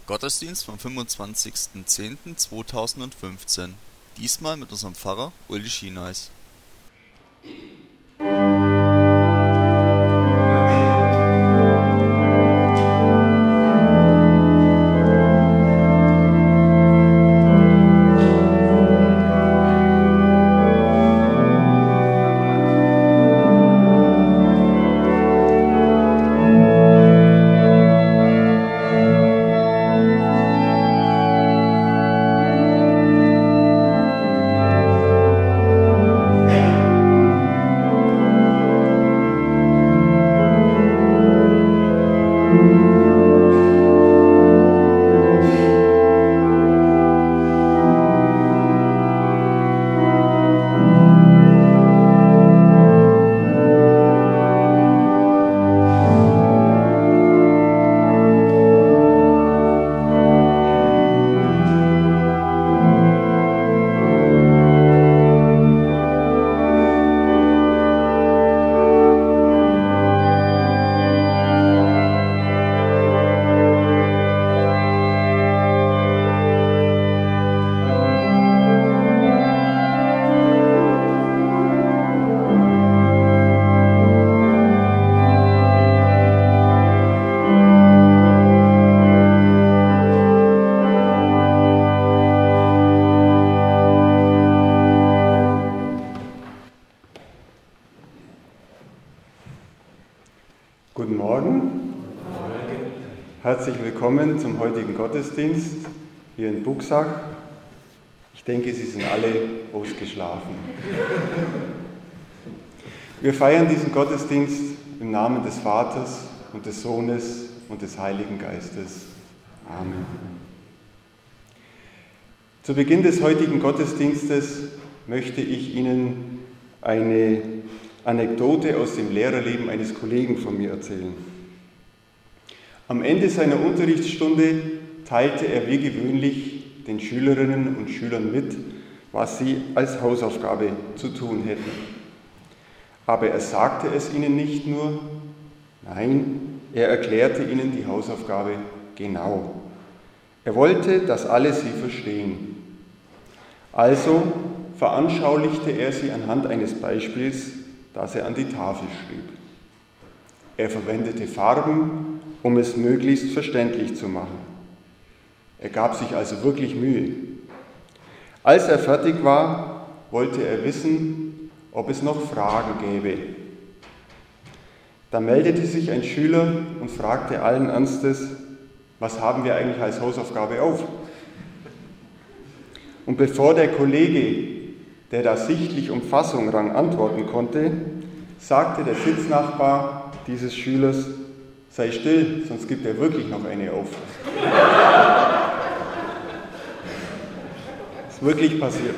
Gottesdienst vom 25.10.2015. Diesmal mit unserem Pfarrer Uli Schieneis. Guten Morgen. Herzlich willkommen zum heutigen Gottesdienst hier in Buxach. Ich denke, Sie sind alle ausgeschlafen. Wir feiern diesen Gottesdienst im Namen des Vaters und des Sohnes und des Heiligen Geistes. Amen. Zu Beginn des heutigen Gottesdienstes möchte ich Ihnen eine Anekdote aus dem Lehrerleben eines Kollegen von mir erzählen. Am Ende seiner Unterrichtsstunde teilte er wie gewöhnlich den Schülerinnen und Schülern mit, was sie als Hausaufgabe zu tun hätten. Aber er sagte es ihnen nicht nur, nein, er erklärte ihnen die Hausaufgabe genau. Er wollte, dass alle sie verstehen. Also veranschaulichte er sie anhand eines Beispiels, das er an die Tafel schrieb. Er verwendete Farben, um es möglichst verständlich zu machen. Er gab sich also wirklich Mühe. Als er fertig war, wollte er wissen, ob es noch Fragen gäbe. Da meldete sich ein Schüler und fragte allen Ernstes, was haben wir eigentlich als Hausaufgabe auf? Und bevor der Kollege, der da sichtlich um Fassung rang, antworten konnte, sagte der Sitznachbar dieses Schülers, sei still, sonst gibt er wirklich noch eine auf. Ist wirklich passiert.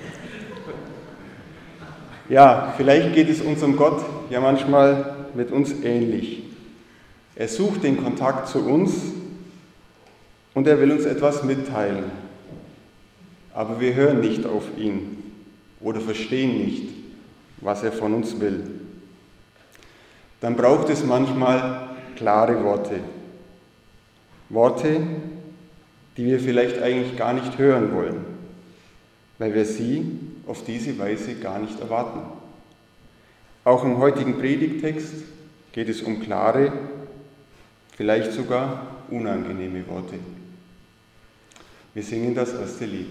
Ja, vielleicht geht es unserem Gott ja manchmal mit uns ähnlich. Er sucht den Kontakt zu uns und er will uns etwas mitteilen. Aber wir hören nicht auf ihn oder verstehen nicht, was er von uns will. Dann braucht es manchmal klare Worte. Worte, die wir vielleicht eigentlich gar nicht hören wollen, weil wir sie auf diese Weise gar nicht erwarten. Auch im heutigen Predigttext geht es um klare, vielleicht sogar unangenehme Worte. Wir singen das erste Lied.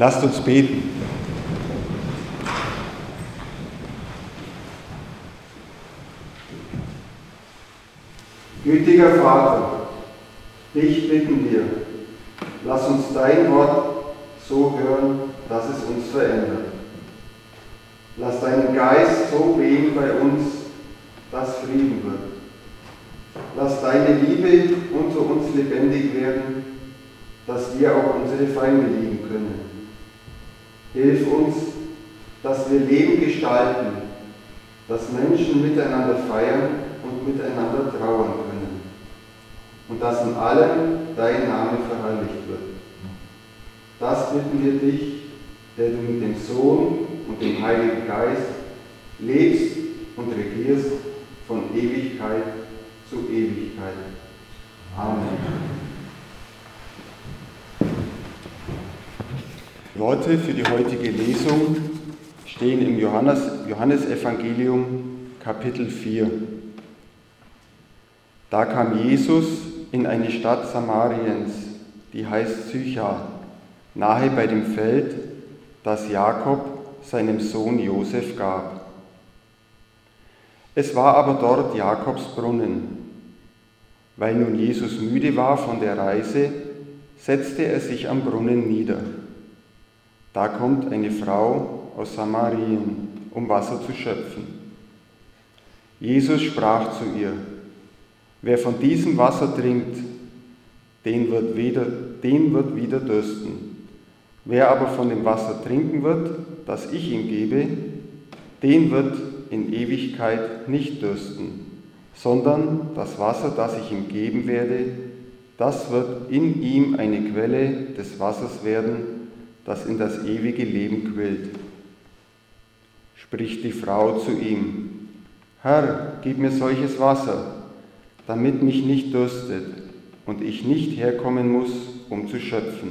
Lasst uns beten. Gütiger Vater, dich bitten wir, lass uns dein Wort so hören, dass es uns verändert. Lass deinen Geist so wehen bei uns, dass Frieden wird. Lass deine Liebe unter uns lebendig werden, dass wir auch unsere Feinde lieben können. Hilf uns, dass wir Leben gestalten, dass Menschen miteinander feiern und miteinander trauern können und dass in allem dein Name verherrlicht wird. Das bitten wir dich, der du mit dem Sohn und dem Heiligen Geist lebst und regierst von Ewigkeit zu Ewigkeit. Amen. Die Worte für die heutige Lesung stehen im Johannesevangelium Kapitel 4. Da kam Jesus in eine Stadt Samariens, die heißt Sychar, nahe bei dem Feld, das Jakob seinem Sohn Josef gab. Es war aber dort Jakobs Brunnen. Weil nun Jesus müde war von der Reise, setzte er sich am Brunnen nieder. Da kommt eine Frau aus Samarien, um Wasser zu schöpfen. Jesus sprach zu ihr: Wer von diesem Wasser trinkt, den wird wieder dürsten. Wer aber von dem Wasser trinken wird, das ich ihm gebe, den wird in Ewigkeit nicht dürsten, sondern das Wasser, das ich ihm geben werde, das wird in ihm eine Quelle des Wassers werden, das in das ewige Leben quillt. Spricht die Frau zu ihm: Herr, gib mir solches Wasser, damit mich nicht dürstet und ich nicht herkommen muss, um zu schöpfen.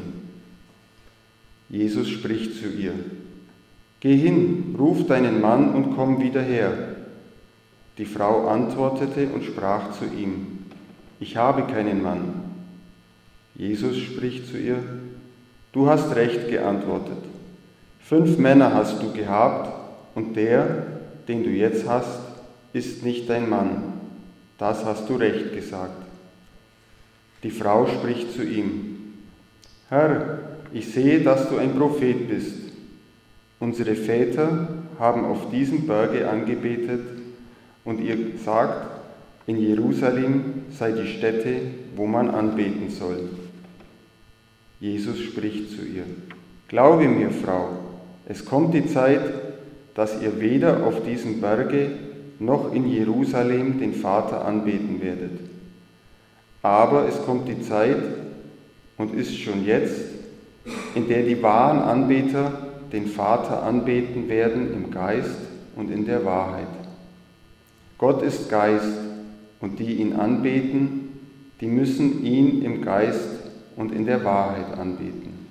Jesus spricht zu ihr: Geh hin, ruf deinen Mann und komm wieder her. Die Frau antwortete und sprach zu ihm: Ich habe keinen Mann. Jesus spricht zu ihr: Du hast recht geantwortet. 5 Männer hast du gehabt, und der, den du jetzt hast, ist nicht dein Mann. Das hast du recht gesagt. Die Frau spricht zu ihm: Herr, ich sehe, dass du ein Prophet bist. Unsere Väter haben auf diesem Berge angebetet, und ihr sagt, in Jerusalem sei die Stätte, wo man anbeten soll. Jesus spricht zu ihr: Glaube mir, Frau, es kommt die Zeit, dass ihr weder auf diesem Berge noch in Jerusalem den Vater anbeten werdet. Aber es kommt die Zeit, und ist schon jetzt, in der die wahren Anbeter den Vater anbeten werden im Geist und in der Wahrheit. Gott ist Geist, und die ihn anbeten, die müssen ihn im Geist und in der Wahrheit anbeten.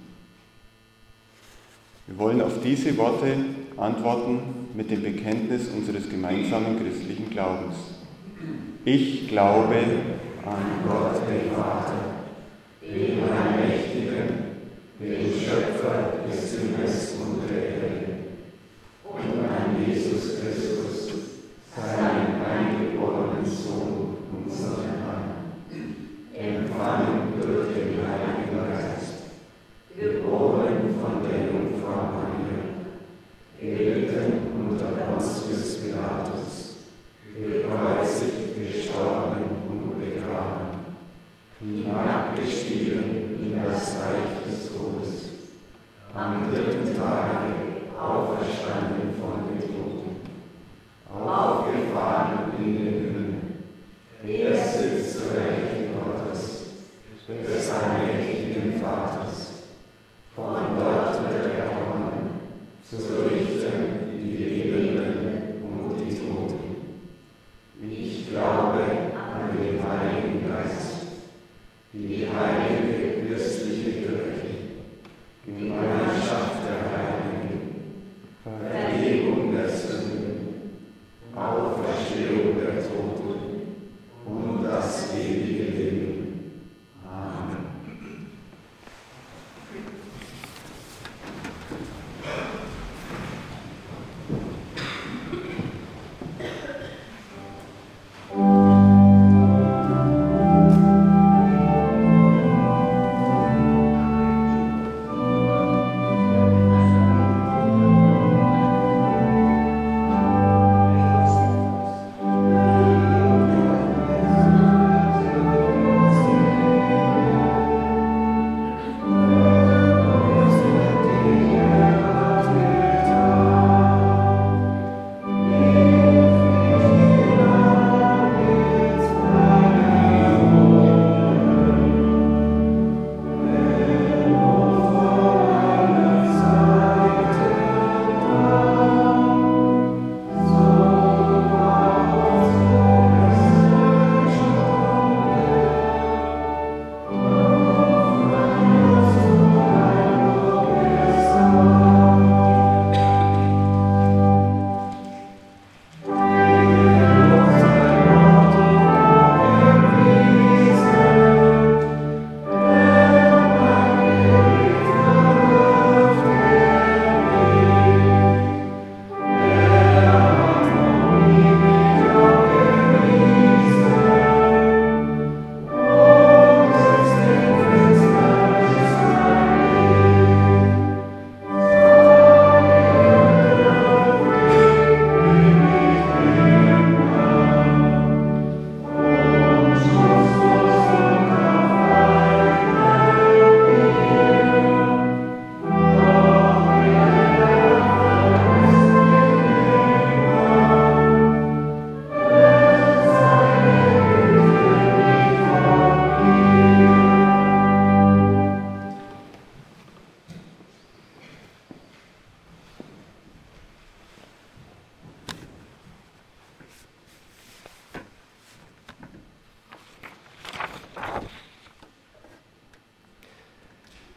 Wir wollen auf diese Worte antworten mit dem Bekenntnis unseres gemeinsamen christlichen Glaubens. Ich glaube an Gott, den Vater, den Allmächtigen, den Schöpfer des Himmels und der Erde, und an Jesus Christus, seinen eingeborenen Sohn, unseren Herrn, empfangen durch den Heiligen Geist, geboren von der Jungfrau Maria, gelitten unter Pontius Pilatus, gekreuzigt, gestorben und begraben, hinabgestiegen in das Reich des Todes, am 3. Tage auferstanden von den Toten, aufgefahren in den Himmel, er sitzt zur Rechten Gottes, des allmächtigen Vaters. Von dort wird er kommen, zu richten die Lebenden und die Toten. Ich glaube an den Heiligen Geist, die heilige christliche Kirche, Gemeinschaft der Heiligen, Vergebung der Sünden, Auferstehung der Toten und das ewige Leben. Amen.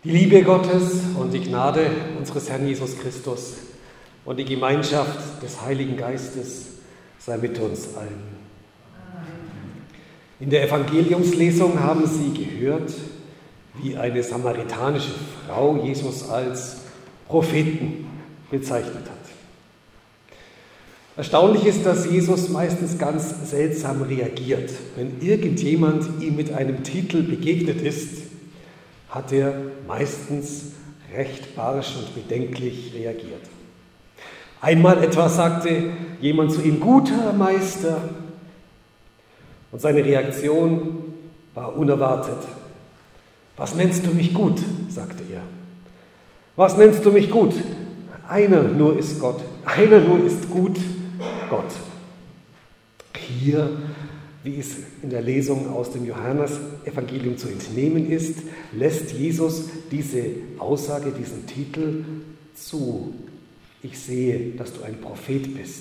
Die Liebe Gottes und die Gnade unseres Herrn Jesus Christus und die Gemeinschaft des Heiligen Geistes sei mit uns allen. In der Evangeliumslesung haben Sie gehört, wie eine samaritanische Frau Jesus als Propheten bezeichnet hat. Erstaunlich ist, dass Jesus meistens ganz seltsam reagiert. Wenn irgendjemand ihm mit einem Titel begegnet ist, hat er meistens recht barsch und bedenklich reagiert. Einmal etwa sagte jemand zu ihm, guter Meister, und seine Reaktion war unerwartet. Was nennst du mich gut? Sagte er. Was nennst du mich gut? Einer nur ist Gott, einer nur ist gut, Gott. Hier, wie es in der Lesung aus dem Johannesevangelium zu entnehmen ist, lässt Jesus diese Aussage, diesen Titel zu. Ich sehe, dass du ein Prophet bist.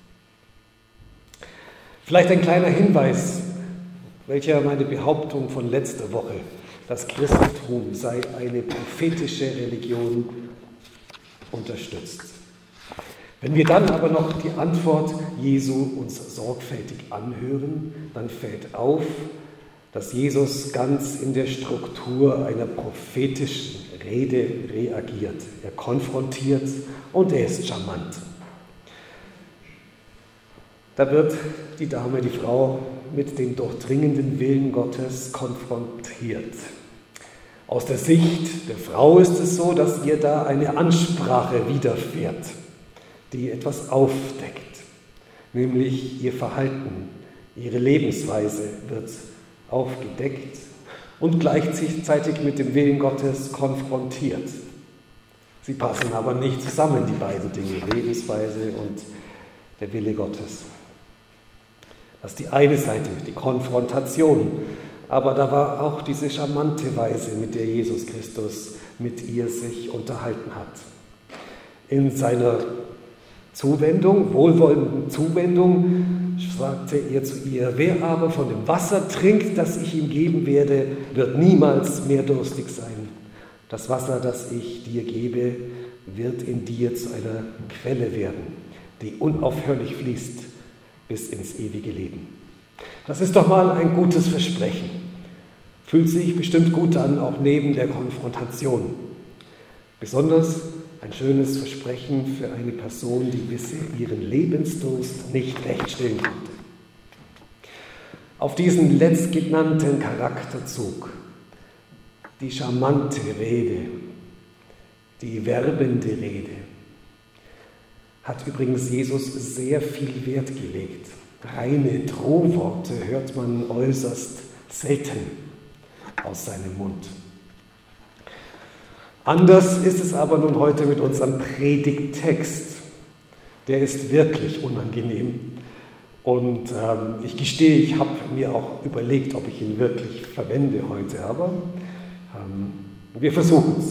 Vielleicht ein kleiner Hinweis, welcher meine Behauptung von letzter Woche, das Christentum sei eine prophetische Religion, unterstützt. Wenn wir dann aber noch die Antwort Jesu uns sorgfältig anhören, dann fällt auf, dass Jesus ganz in der Struktur einer prophetischen Rede reagiert. Er konfrontiert und er ist charmant. Da wird die Dame, die Frau, mit dem durchdringenden Willen Gottes konfrontiert. Aus der Sicht der Frau ist es so, dass ihr da eine Ansprache widerfährt, die etwas aufdeckt, nämlich ihr Verhalten, ihre Lebensweise wird aufgedeckt und gleichzeitig mit dem Willen Gottes konfrontiert. Sie passen aber nicht zusammen, die beiden Dinge, Lebensweise und der Wille Gottes. Das ist die eine Seite, die Konfrontation. Aber da war auch diese charmante Weise, mit der Jesus Christus mit ihr sich unterhalten hat. In seiner Zuwendung, wohlwollenden Zuwendung, sagte er zu ihr, wer aber von dem Wasser trinkt, das ich ihm geben werde, wird niemals mehr durstig sein. Das Wasser, das ich dir gebe, wird in dir zu einer Quelle werden, die unaufhörlich fließt bis ins ewige Leben. Das ist doch mal ein gutes Versprechen. Fühlt sich bestimmt gut an, auch neben der Konfrontation. Besonders ein schönes Versprechen für eine Person, die bisher ihren Lebensdurst nicht recht stillen konnte. Auf diesen letztgenannten Charakterzug, die charmante Rede, die werbende Rede, hat übrigens Jesus sehr viel Wert gelegt. Reine Drohworte hört man äußerst selten aus seinem Mund. Anders ist es aber nun heute mit unserem Predigttext. Der ist wirklich unangenehm. Und ich gestehe, ich habe mir auch überlegt, ob ich ihn wirklich verwende heute, aber wir versuchen es.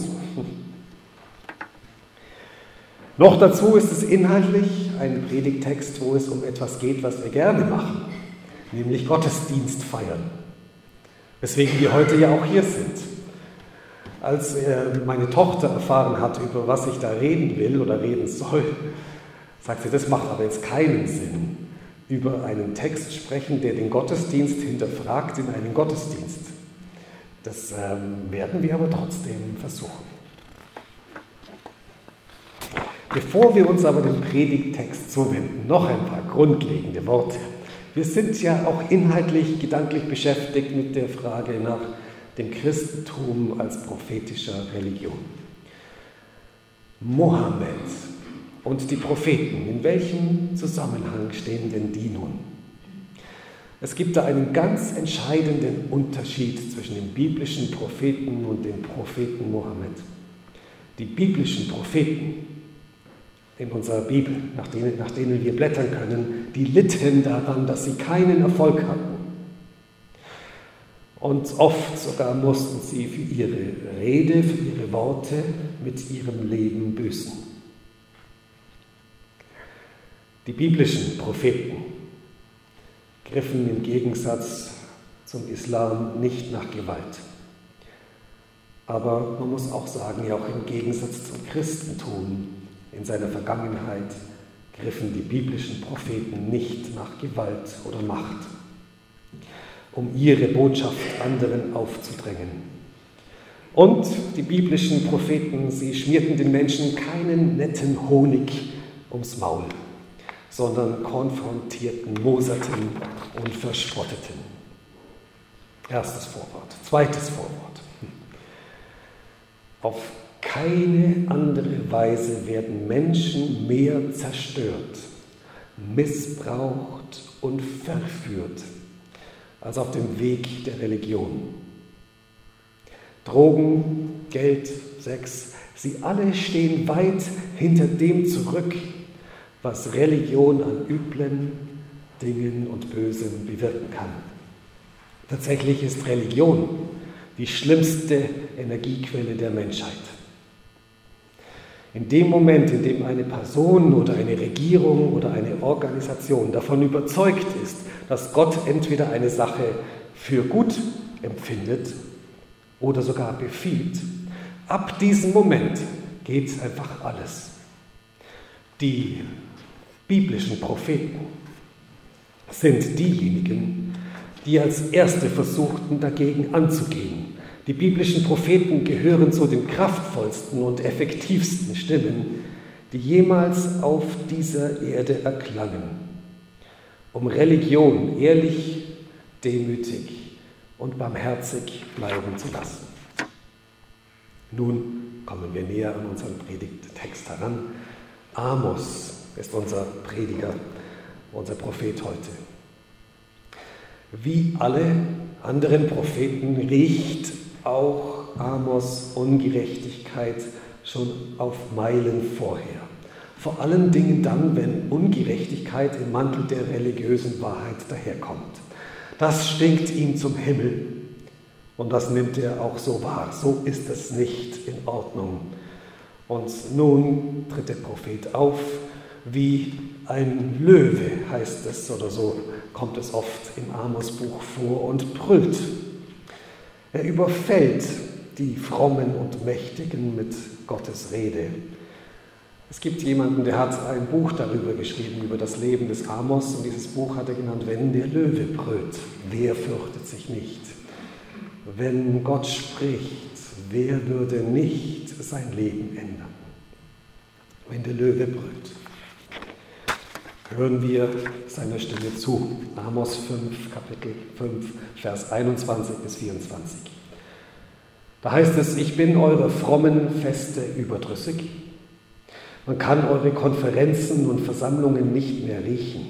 Noch dazu ist es inhaltlich ein Predigttext, wo es um etwas geht, was wir gerne machen, nämlich Gottesdienst feiern. Weswegen wir heute ja auch hier sind. Als meine Tochter erfahren hat, über was ich da reden will oder reden soll, sagt sie, das macht aber jetzt keinen Sinn, über einen Text sprechen, der den Gottesdienst hinterfragt in einen Gottesdienst. Das werden wir aber trotzdem versuchen. Bevor wir uns aber dem Predigttext zuwenden, noch ein paar grundlegende Worte. Wir sind ja auch inhaltlich, gedanklich beschäftigt mit der Frage nach dem Christentum als prophetischer Religion. Mohammed und die Propheten, in welchem Zusammenhang stehen denn die nun? Es gibt da einen ganz entscheidenden Unterschied zwischen den biblischen Propheten und dem Propheten Mohammed. Die biblischen Propheten in unserer Bibel, nach denen wir blättern können, die litten daran, dass sie keinen Erfolg hatten. Und oft sogar mussten sie für ihre Rede, für ihre Worte mit ihrem Leben büßen. Die biblischen Propheten griffen im Gegensatz zum Islam nicht nach Gewalt. Aber man muss auch sagen, ja auch im Gegensatz zum Christentum in seiner Vergangenheit griffen die biblischen Propheten nicht nach Gewalt oder Macht, um ihre Botschaft anderen aufzudrängen. Und die biblischen Propheten, sie schmierten den Menschen keinen netten Honig ums Maul, sondern konfrontierten, moserten und verspotteten. Erstes Vorwort. Zweites Vorwort. Auf keine andere Weise werden Menschen mehr zerstört, missbraucht und verführt als auf dem Weg der Religion. Drogen, Geld, Sex, sie alle stehen weit hinter dem zurück, was Religion an üblen Dingen und Bösem bewirken kann. Tatsächlich ist Religion die schlimmste Energiequelle der Menschheit. In dem Moment, in dem eine Person oder eine Regierung oder eine Organisation davon überzeugt ist, dass Gott entweder eine Sache für gut empfindet oder sogar befiehlt, ab diesem Moment geht einfach alles. Die biblischen Propheten sind diejenigen, die als Erste versuchten, dagegen anzugehen. Die biblischen Propheten gehören zu den kraftvollsten und effektivsten Stimmen, die jemals auf dieser Erde erklangen, um Religion ehrlich, demütig und barmherzig bleiben zu lassen. Nun kommen wir näher an unseren Predigttext heran. Amos ist unser Prediger, unser Prophet heute. Wie alle anderen Propheten riecht auch Amos Ungerechtigkeit schon auf Meilen vorher. Vor allen Dingen dann, wenn Ungerechtigkeit im Mantel der religiösen Wahrheit daherkommt. Das stinkt ihm zum Himmel und das nimmt er auch so wahr. So ist es nicht in Ordnung. Und nun tritt der Prophet auf wie ein Löwe, heißt es, oder so kommt es oft im Amos-Buch vor, und brüllt. Er überfällt die Frommen und Mächtigen mit Gottes Rede. Es gibt jemanden, der hat ein Buch darüber geschrieben, über das Leben des Amos, und dieses Buch hat er genannt, Wenn der Löwe brüllt, wer fürchtet sich nicht? Wenn Gott spricht, wer würde nicht sein Leben ändern? Wenn der Löwe brüllt. Hören wir seiner Stimme zu. Amos 5, Kapitel 5, Vers 21 bis 24. Da heißt es, ich bin eure frommen Feste überdrüssig. Man kann eure Konferenzen und Versammlungen nicht mehr riechen.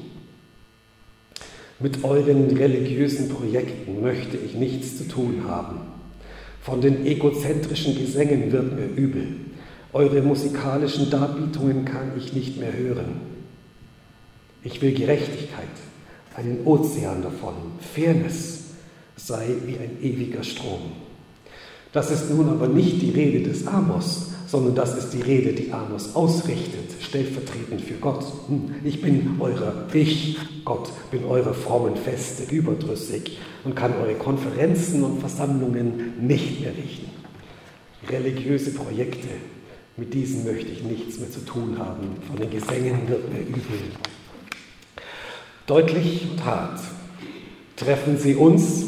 Mit euren religiösen Projekten möchte ich nichts zu tun haben. Von den egozentrischen Gesängen wird mir übel. Eure musikalischen Darbietungen kann ich nicht mehr hören. Ich will Gerechtigkeit, einen Ozean davon. Fairness sei wie ein ewiger Strom. Das ist nun aber nicht die Rede des Amos, sondern das ist die Rede, die Amos ausrichtet, stellvertretend für Gott. Ich, Gott, bin eurer frommen Feste überdrüssig und kann eure Konferenzen und Versammlungen nicht mehr richten. Religiöse Projekte, mit diesen möchte ich nichts mehr zu tun haben. Von den Gesängen wird mir übel. Deutlich und hart. Treffen sie uns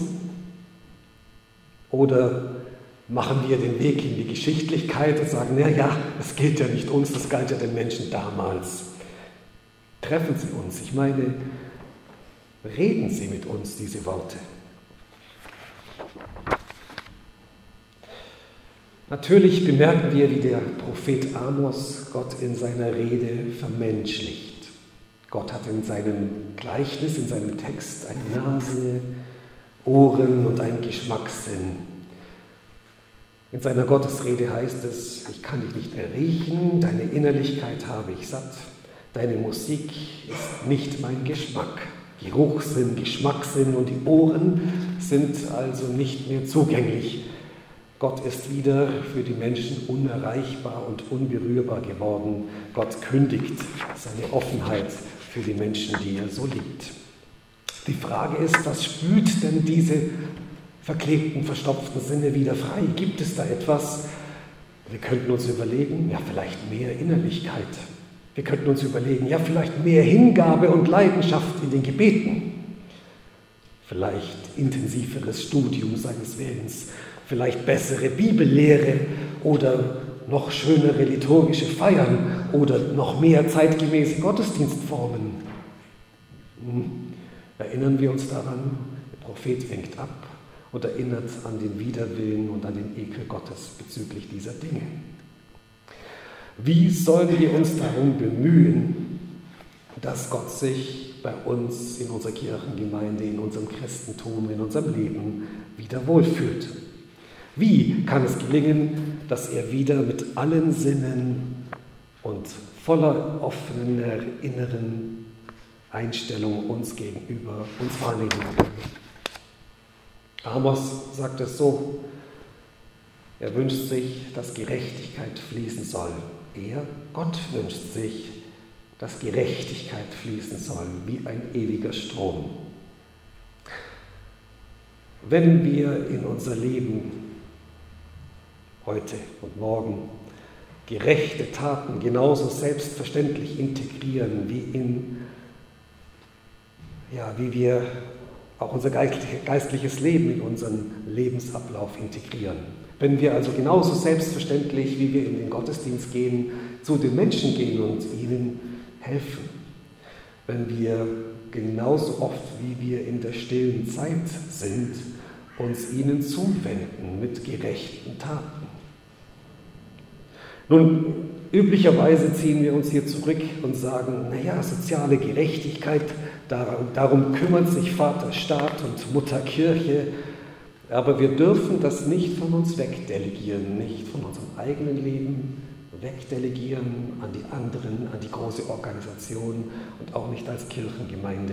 oder machen wir den Weg in die Geschichtlichkeit und sagen, naja, das gilt ja nicht uns, das galt ja den Menschen damals. Treffen sie uns, ich meine, reden sie mit uns diese Worte. Natürlich bemerken wir, wie der Prophet Amos Gott in seiner Rede vermenschlicht. Gott hat in seinem Gleichnis, in seinem Text eine Nase, Ohren und einen Geschmackssinn. In seiner Gottesrede heißt es, ich kann dich nicht mehr riechen, deine Innerlichkeit habe ich satt, deine Musik ist nicht mein Geschmack. Geruchssinn, Geschmackssinn und die Ohren sind also nicht mehr zugänglich. Gott ist wieder für die Menschen unerreichbar und unberührbar geworden. Gott kündigt seine Offenheit für die Menschen, die er so liebt. Die Frage ist, was spült denn diese verklebten, verstopften Sinne wieder frei? Gibt es da etwas? Wir könnten uns überlegen, ja, vielleicht mehr Innerlichkeit. Wir könnten uns überlegen, ja, vielleicht mehr Hingabe und Leidenschaft in den Gebeten. Vielleicht intensiveres Studium seines Willens. Vielleicht bessere Bibellehre oder noch schönere liturgische Feiern oder noch mehr zeitgemäße Gottesdienstformen. Erinnern wir uns daran, der Prophet winkt ab und erinnert an den Widerwillen und an den Ekel Gottes bezüglich dieser Dinge. Wie sollen wir uns darum bemühen, dass Gott sich bei uns in unserer Kirchengemeinde, in unserem Christentum, in unserem Leben wieder wohlfühlt? Wie kann es gelingen, dass er wieder mit allen Sinnen und voller offener inneren Einstellung uns gegenüber uns wahrnehmen kann? Amos sagt es so: Er wünscht sich, dass Gerechtigkeit fließen soll. Er, Gott, wünscht sich, dass Gerechtigkeit fließen soll, wie ein ewiger Strom. Wenn wir in unser Leben heute und morgen gerechte Taten genauso selbstverständlich integrieren, wie wir auch unser geistliches Leben in unseren Lebensablauf integrieren. Wenn wir also genauso selbstverständlich, wie wir in den Gottesdienst gehen, zu den Menschen gehen und ihnen helfen. Wenn wir genauso oft, wie wir in der stillen Zeit sind, uns ihnen zuwenden mit gerechten Taten. Nun, üblicherweise ziehen wir uns hier zurück und sagen, soziale Gerechtigkeit, darum kümmert sich Vater Staat und Mutter Kirche, aber wir dürfen das nicht von uns wegdelegieren, nicht von unserem eigenen Leben wegdelegieren an die anderen, an die große Organisation und auch nicht als Kirchengemeinde.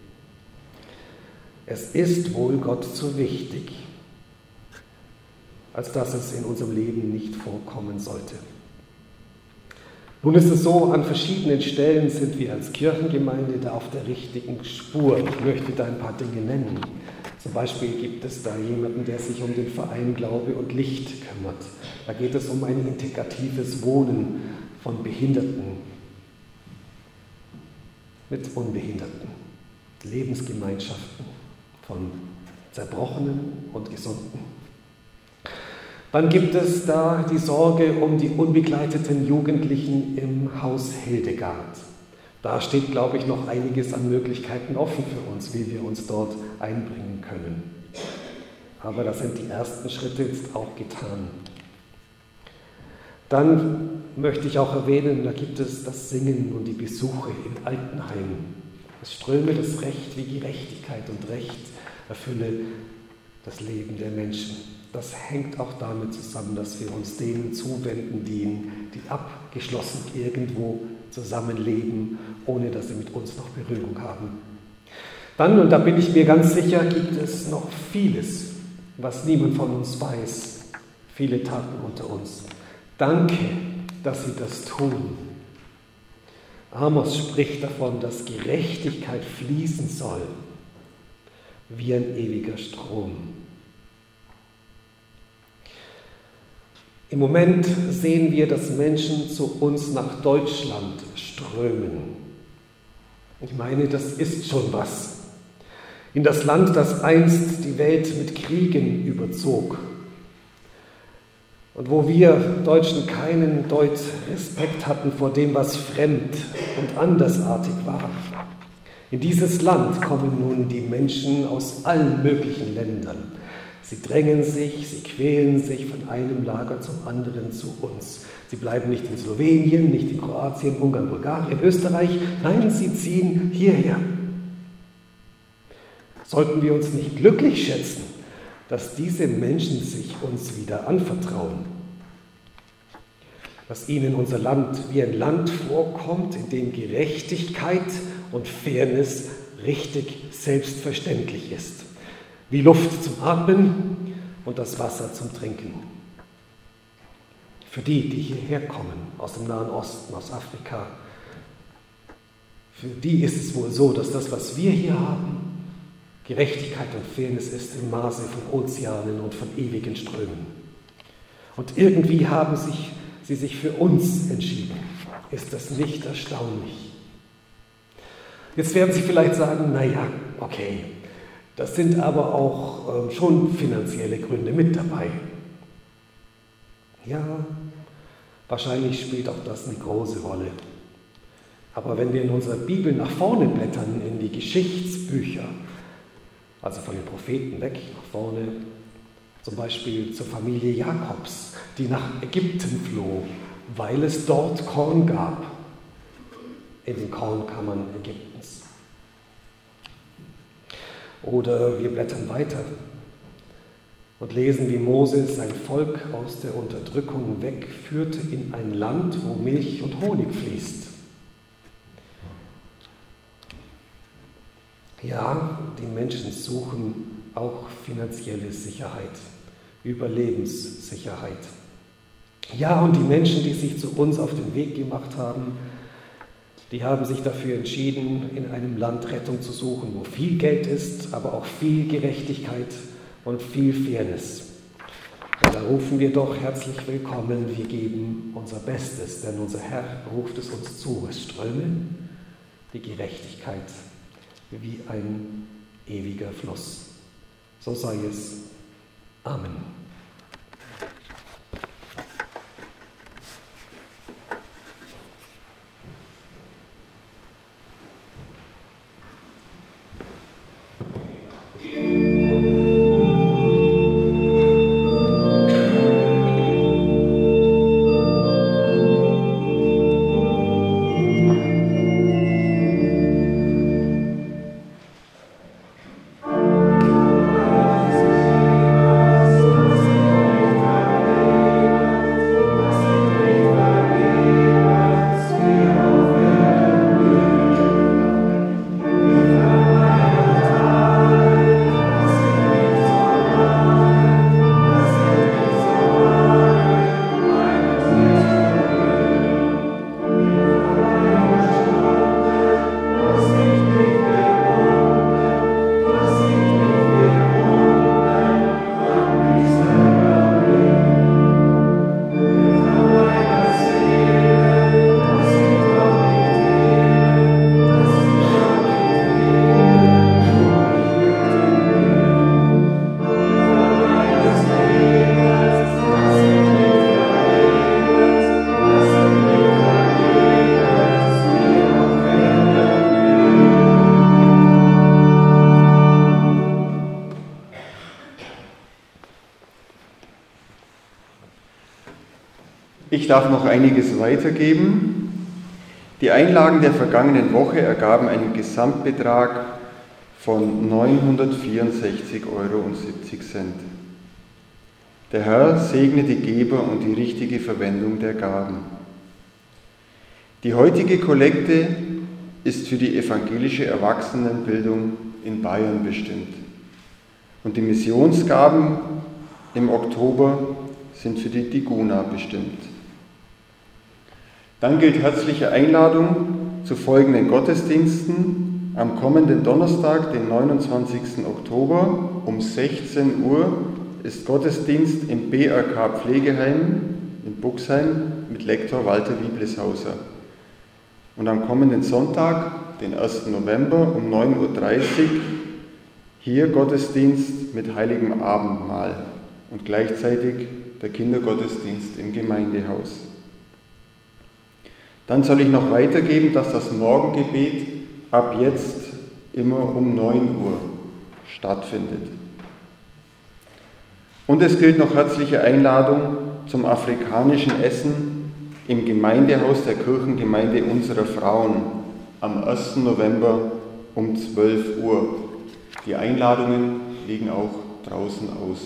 Es ist wohl Gott zu wichtig, als dass es in unserem Leben nicht vorkommen sollte. Nun ist es so, an verschiedenen Stellen sind wir als Kirchengemeinde da auf der richtigen Spur. Ich möchte da ein paar Dinge nennen. Zum Beispiel gibt es da jemanden, der sich um den Verein Glaube und Licht kümmert. Da geht es um ein integratives Wohnen von Behinderten mit Unbehinderten, Lebensgemeinschaften von Zerbrochenen und Gesunden. Dann gibt es da die Sorge um die unbegleiteten Jugendlichen im Haus Hildegard. Da steht, glaube ich, noch einiges an Möglichkeiten offen für uns, wie wir uns dort einbringen können. Aber da sind die ersten Schritte jetzt auch getan. Dann möchte ich auch erwähnen, da gibt es das Singen und die Besuche in Altenheimen. Es ströme das Recht wie Gerechtigkeit und Recht erfülle das Leben der Menschen. Das hängt auch damit zusammen, dass wir uns denen zuwenden, die abgeschlossen irgendwo zusammenleben, ohne dass sie mit uns noch Berührung haben. Dann, und da bin ich mir ganz sicher, gibt es noch vieles, was niemand von uns weiß. Viele Taten unter uns. Danke, dass Sie das tun. Amos spricht davon, dass Gerechtigkeit fließen soll, wie ein ewiger Strom. Im Moment sehen wir, dass Menschen zu uns nach Deutschland strömen. Ich meine, das ist schon was. In das Land, das einst die Welt mit Kriegen überzog. Und wo wir Deutschen keinen Deut Respekt hatten vor dem, was fremd und andersartig war. In dieses Land kommen nun die Menschen aus allen möglichen Ländern. Sie drängen sich, sie quälen sich von einem Lager zum anderen zu uns. Sie bleiben nicht in Slowenien, nicht in Kroatien, Ungarn, Bulgarien, Österreich. Nein, sie ziehen hierher. Sollten wir uns nicht glücklich schätzen, dass diese Menschen sich uns wieder anvertrauen? Dass ihnen unser Land wie ein Land vorkommt, in dem Gerechtigkeit und Fairness richtig selbstverständlich ist. Wie Luft zum Atmen und das Wasser zum Trinken. Für die hierher kommen, aus dem Nahen Osten, aus Afrika, für die ist es wohl so, dass das, was wir hier haben, Gerechtigkeit und Fairness ist im Maße von Ozeanen und von ewigen Strömen. Und irgendwie haben sie sich für uns entschieden. Ist das nicht erstaunlich? Jetzt werden Sie vielleicht sagen, naja, okay, das sind aber auch schon finanzielle Gründe mit dabei. Ja, wahrscheinlich spielt auch das eine große Rolle. Aber wenn wir in unserer Bibel nach vorne blättern, in die Geschichtsbücher, also von den Propheten weg, nach vorne, zum Beispiel zur Familie Jakobs, die nach Ägypten floh, weil es dort Korn gab, in den Kornkammern Ägyptens. Oder wir blättern weiter und lesen, wie Mose sein Volk aus der Unterdrückung wegführte in ein Land, wo Milch und Honig fließt. Ja, die Menschen suchen auch finanzielle Sicherheit, Überlebenssicherheit. Ja, und die Menschen, die sich zu uns auf den Weg gemacht haben, die haben sich dafür entschieden, in einem Land Rettung zu suchen, wo viel Geld ist, aber auch viel Gerechtigkeit und viel Fairness. Und da rufen wir doch herzlich willkommen, wir geben unser Bestes, denn unser Herr ruft es uns zu. Es ströme die Gerechtigkeit wie ein ewiger Fluss. So sei es. Amen. Ich darf noch einiges weitergeben. Die Einlagen der vergangenen Woche ergaben einen Gesamtbetrag von 964,70 €. Der Herr segne die Geber und die richtige Verwendung der Gaben. Die heutige Kollekte ist für die evangelische Erwachsenenbildung in Bayern bestimmt. Und die Missionsgaben im Oktober sind für die Diguna bestimmt. Dann gilt herzliche Einladung zu folgenden Gottesdiensten. Am kommenden Donnerstag, den 29. Oktober um 16 Uhr ist Gottesdienst im BRK Pflegeheim in Buxheim mit Lektor Walter Wiebleshauser. Und am kommenden Sonntag, den 1. November um 9:30 Uhr, hier Gottesdienst mit heiligem Abendmahl und gleichzeitig der Kindergottesdienst im Gemeindehaus. Dann soll ich noch weitergeben, dass das Morgengebet ab jetzt immer um 9 Uhr stattfindet. Und es gilt noch herzliche Einladung zum afrikanischen Essen im Gemeindehaus der Kirchengemeinde unserer Frauen am 1. November um 12 Uhr. Die Einladungen liegen auch draußen aus.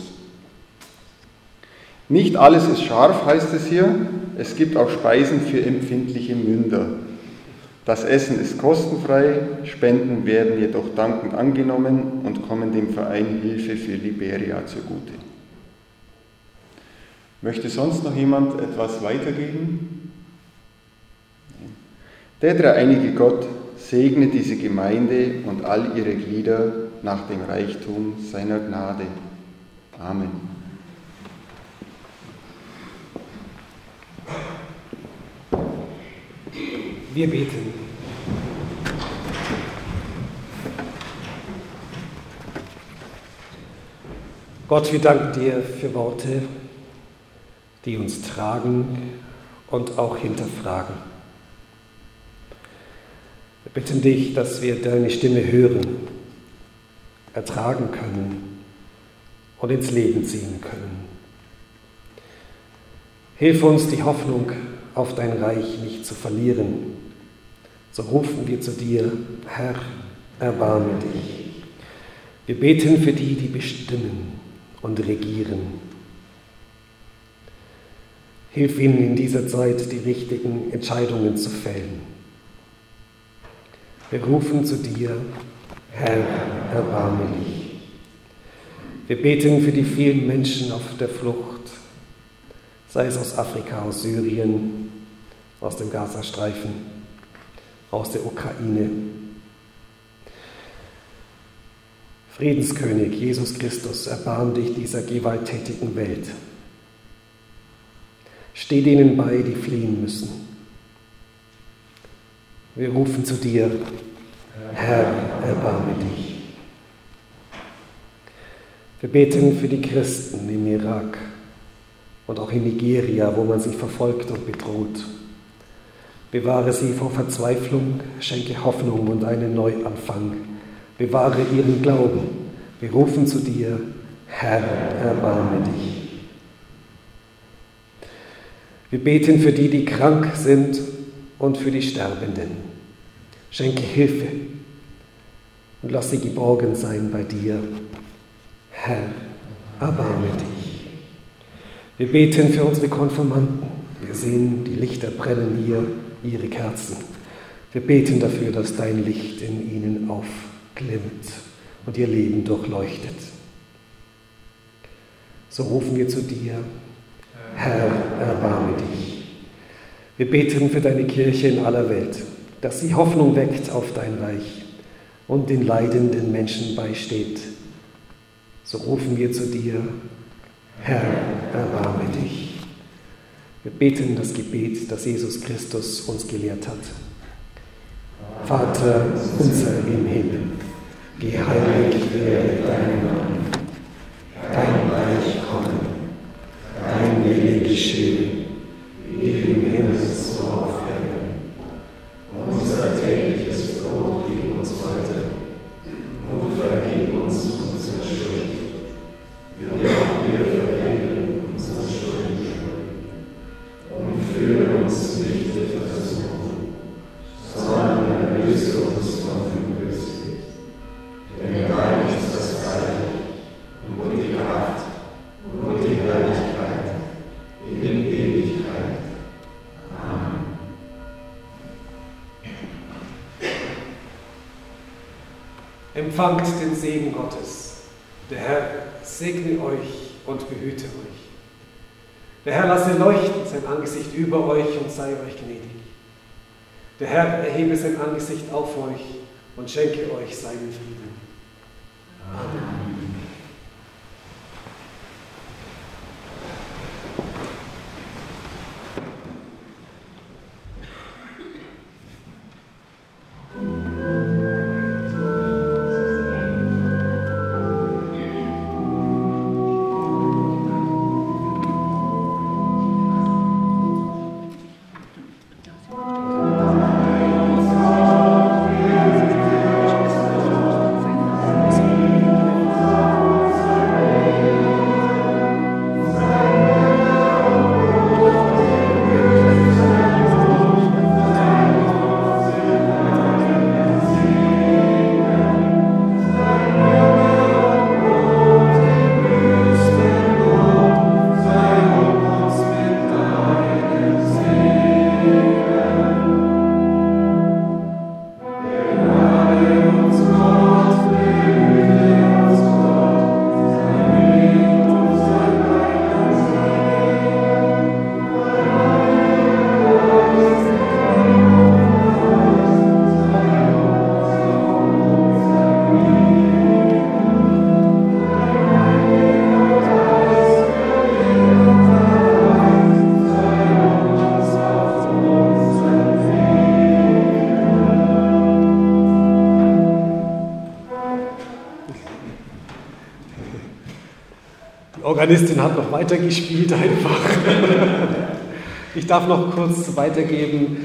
Nicht alles ist scharf, heißt es hier. Es gibt auch Speisen für empfindliche Münder. Das Essen ist kostenfrei, Spenden werden jedoch dankend angenommen und kommen dem Verein Hilfe für Liberia zugute. Möchte sonst noch jemand etwas weitergeben? Der dreieinige Gott segne diese Gemeinde und all ihre Glieder nach dem Reichtum seiner Gnade. Amen. Wir beten. Gott, wir danken dir für Worte, die uns tragen und auch hinterfragen. Wir bitten dich, dass wir deine Stimme hören, ertragen können und ins Leben ziehen können. Hilf uns, die Hoffnung auf dein Reich nicht zu verlieren. So rufen wir zu dir, Herr, erbarme dich. Wir beten für die, die bestimmen und regieren. Hilf ihnen in dieser Zeit, die richtigen Entscheidungen zu fällen. Wir rufen zu dir, Herr, erbarme dich. Wir beten für die vielen Menschen auf der Flucht, sei es aus Afrika, aus Syrien, aus dem Gazastreifen, aus der Ukraine. Friedenskönig Jesus Christus, erbarm dich dieser gewalttätigen Welt. Steh denen bei, die fliehen müssen. Wir rufen zu dir, Herr, erbarme dich. Wir beten für die Christen im Irak und auch in Nigeria, wo man sie verfolgt und bedroht. Bewahre sie vor Verzweiflung, schenke Hoffnung und einen Neuanfang. Bewahre ihren Glauben. Wir rufen zu dir, Herr, erbarme dich. Wir beten für die, die krank sind und für die Sterbenden. Schenke Hilfe und lass sie geborgen sein bei dir. Herr, erbarme dich. Wir beten für unsere Konfirmanden. Wir sehen, die Lichter brennen hier, ihre Kerzen. Wir beten dafür, dass dein Licht in ihnen aufglimmt und ihr Leben durchleuchtet. So rufen wir zu dir, Herr, erbarme dich. Wir beten für deine Kirche in aller Welt, dass sie Hoffnung weckt auf dein Reich und den leidenden Menschen beisteht. So rufen wir zu dir, Herr, erbarme dich. Wir beten das Gebet, das Jesus Christus uns gelehrt hat. Vater unser im Himmel, geheiligt werde dein Name, dein Reich komme, dein Wille geschehe, wie im Himmel so auf Erden. Unser tägliches Brot gib uns heute und vergib uns unsere Schuld, wie auch wir vergeben unseren Schuldigen. Und führe uns nicht in Versuchung, sondern erlöse uns von dem Bösen. Denn dein ist das Reich und die Kraft und die Herrlichkeit in Ewigkeit. Amen. Empfangt den Segen Gottes. Der Herr segne euch und behüte euch. Der Herr lasse leuchten sein Angesicht über euch und sei euch gnädig. Der Herr erhebe sein Angesicht auf euch und schenke euch seinen Frieden. Amen. Die Organistin hat noch weitergespielt einfach. Ich darf noch kurz weitergeben.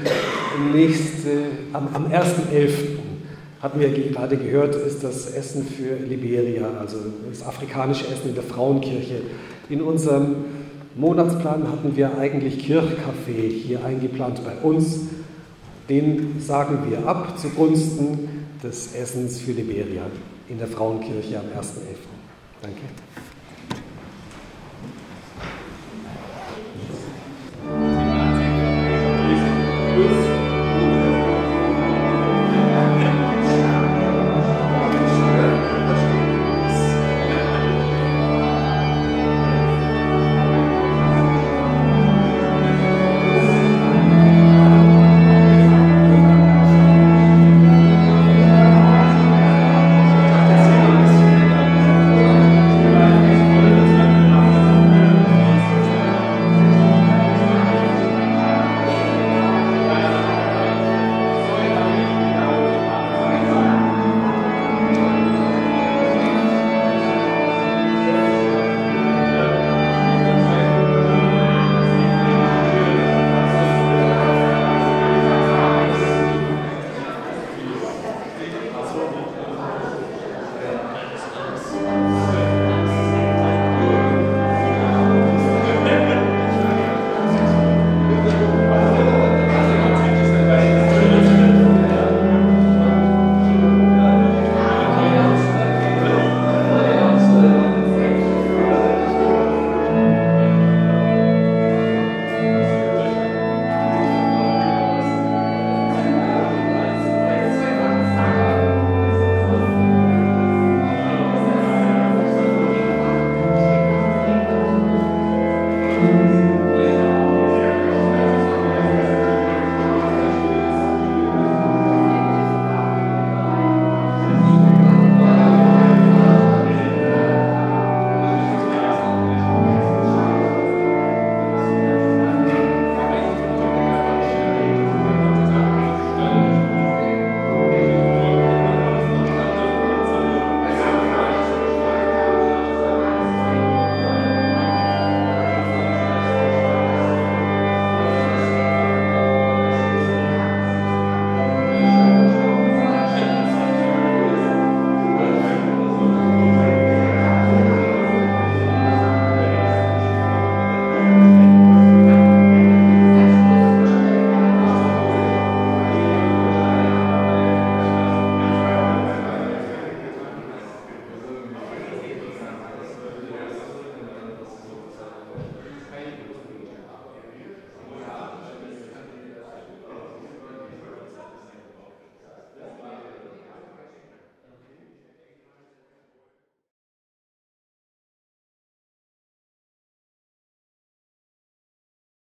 Am 1.11. hatten wir gerade gehört, ist das Essen für Liberia, also das afrikanische Essen in der Frauenkirche. In unserem Monatsplan hatten wir eigentlich Kirchkaffee hier eingeplant bei uns. Den sagen wir ab zugunsten des Essens für Liberia in der Frauenkirche am 1.11. Danke.